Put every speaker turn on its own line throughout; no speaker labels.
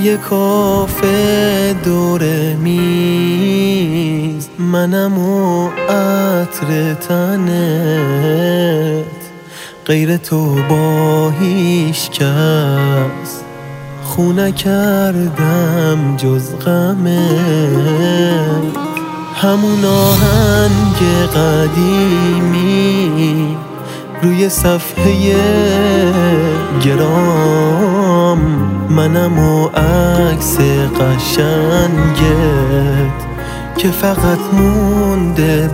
توی کافه دور میز، منم و عطر تنت، غیر تو با هیچ کس خو نکردم جز غمت. همون آهنگ قدیمی روی صفحه گرام، منم و عکس قشنگت که فقط مونده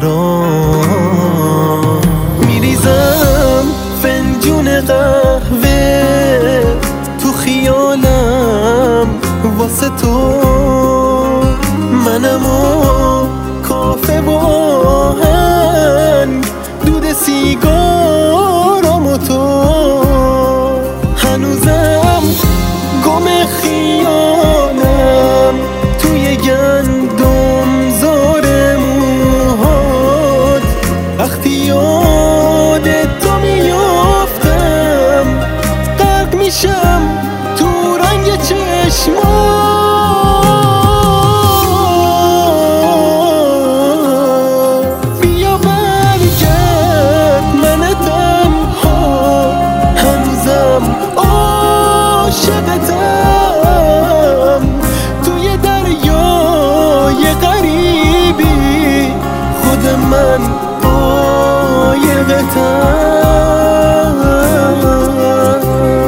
برام. میریزم فنجون قهوه تو خیالم واسه تو، منم و کافه و آهنگ، دود سیگارم و تو. هنوزم گم خیالم توی گندم زار موهات، وقتی یاد تو میافتم غرق میشم تو رنگ چشمات. عاشقتم توی دریای غریبی، خود من عاشقتم.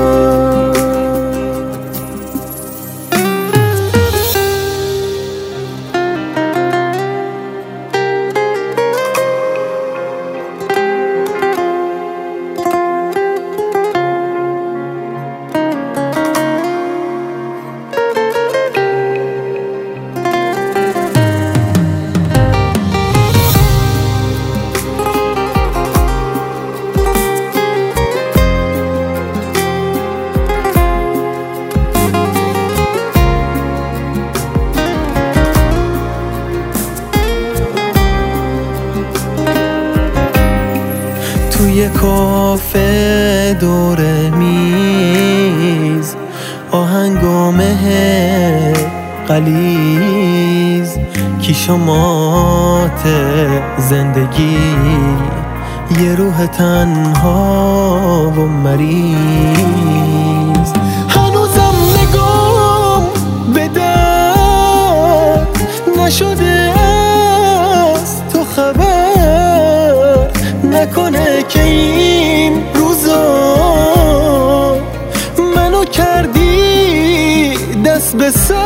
توی کافه دور میز، آهنگ و مه غلیظ، کیشمات زندگی، یه روح تنها و مریض. هنوزم نگام به درد نشده است، تو خبر نکنه که این روزا منو کردی دست به سر.